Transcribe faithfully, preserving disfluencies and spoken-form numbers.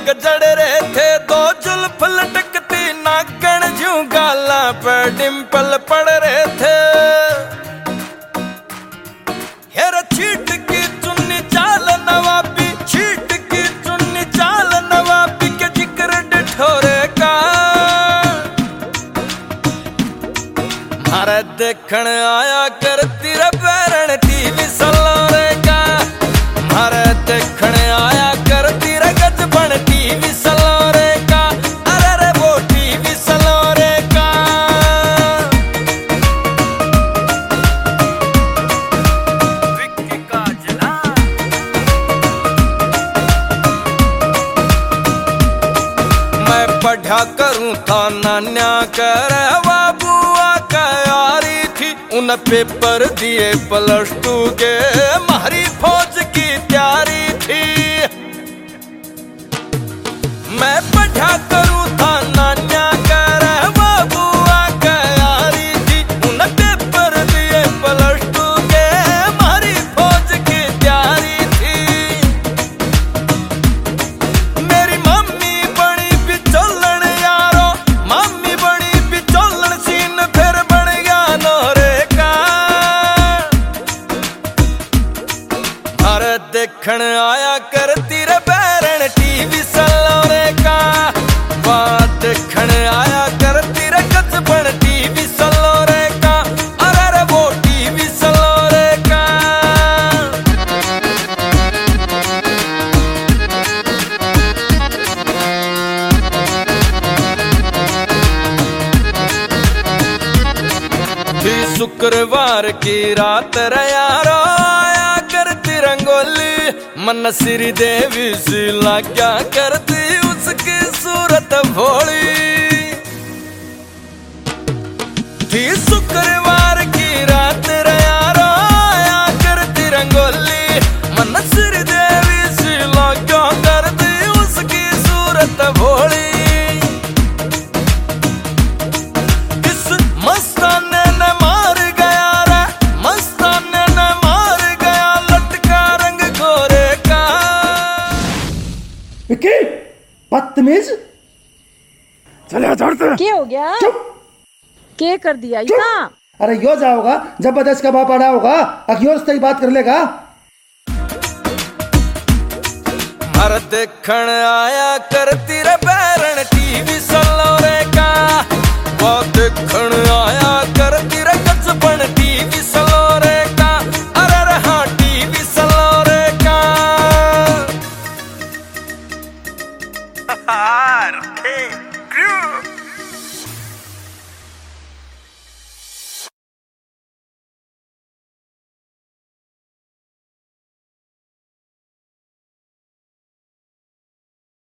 गजड़ रहे थे, दो जुल्फ लटकती नाकण जूं गाला पे डिंपल पड़ रहे थे। हेरा छीट की चुन्नी चाल नवाबी, छीट की चुन्नी चाल नवाबी के जिक्र डिठोरे का। मारे देखण आया करती रे बैरण टीवी सलोरे का। मारे देखण आया करती रे गजबन टीवी सलोरे का। अरे रे वो टीवी सलोरे का। विक्की काजला मैं पढ़ा करूं था नान्या कर बुआ का यारी थी। उन पेपर दिए प्लस टू के, मारी फौज की तैयारी थी। मैं पढ़ा करूं था नान्या कर बुआ का यारी थी। उन पेपर दिए प्लस टू के, मारी फौज की तैयारी थी। मेरी मम्मी बड़ी बिचौलन यारो, मम्मी बड़ी बिचौलन सीन फिर बन गया नोरे का। अरे देखण आया करती रे बैरण टीवी सलोरे का। बात देखण आया करती रे गजबन टीवी सलोरे का। अरे रे वो टीवी सलोरे का। थी शुक्रवार की रात रे यारो, आया करती रंगोली। मन श्री देवी सी लाग्या करती उसकी सूरत भोली। थी शुक्रवार की रात रे यारो, आया करती रंगोली। मन श्री देवी सी लाग्या करती उसकी सूरत भोली। इस मस्ताने ने मार गया रे, मस्ताने ने मार गया लटका रंग गोरे का। विक्की बदतमीज, चले छोड़ते। क्या हो गया? चुप। क्या कर दिया इतना? अरे यो जाओगा जबरदस्त का बाप आना होगा, अखियों से बात कर लेगा। हर देखण आया करती रे बैरण टीवी सलोरे का। वो देखण आया करती रे गजबन टीवी सलोरे का। अरे रे हाँ टीवी सलोरे का। R K Crew